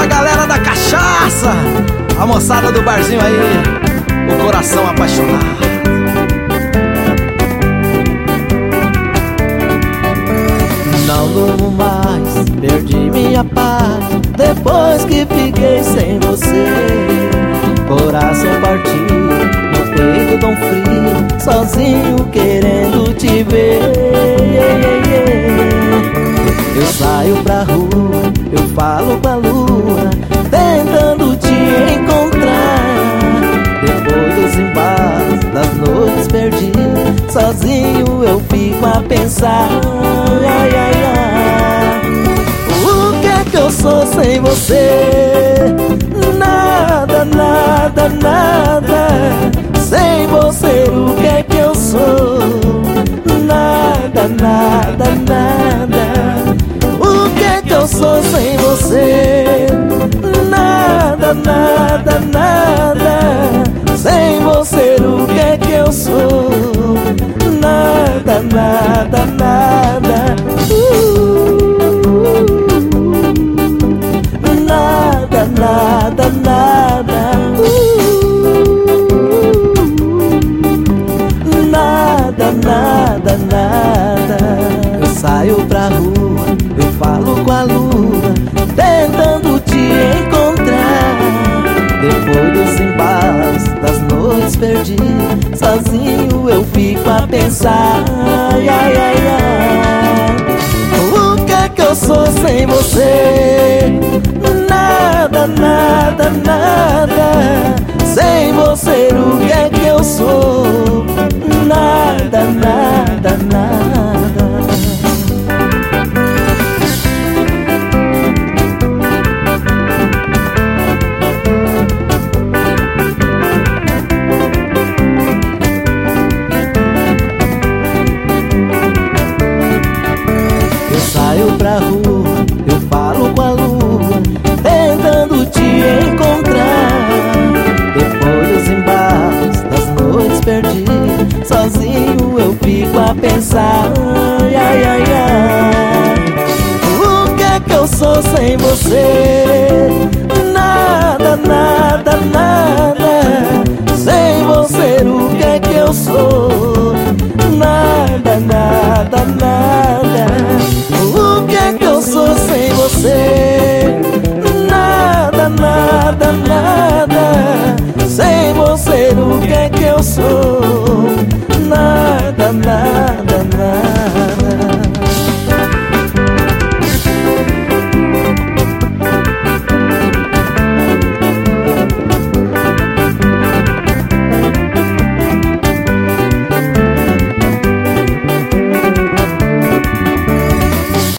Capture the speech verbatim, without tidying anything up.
Pra galera da cachaça, a moçada do barzinho aí, o coração apaixonado. Não durmo mais, perdi minha paz depois que fiquei sem você. Coração partido, no peito tão frio, sozinho querendo te ver. Eu saio pra rua, eu falo com a lua, tentando te encontrar. Depois dos embalos, das noites perdidas, sozinho eu fico a pensar. Ai, ai, ai, o que é que eu sou sem você? Nada, nada, nada. Sem você o que é que eu sou? Nada, nada, nada. O que é que eu sou sem você? Nada, nada, nada. Sem você o que é que eu sou? Nada, nada, nada. uh, Nada, nada, nada. uh, Nada, nada, nada. Eu saio pra rua, eu falo com a lua, tentando te encontrar. Depois dos embalos, das noites perdidas, sozinho eu fico a pensar. Ai, ai, ai, ai. O que é que eu sou sem você? Nada, nada, nada. Sem você o que é que eu sou? Nada, nada, nada. Saio pra rua, eu falo com a lua, tentando te encontrar. Depois dos embalos, das noites perdidas, sozinho eu fico a pensar. Ai, ai, ai, ai. O que é que eu sou sem você? Nada, nada, nada. Sem você o que é que eu sou? Nada, nada, nada. O que é que eu sou sem você? Nada, nada, nada. Sem você o que é que eu sou? Nada, nada, nada.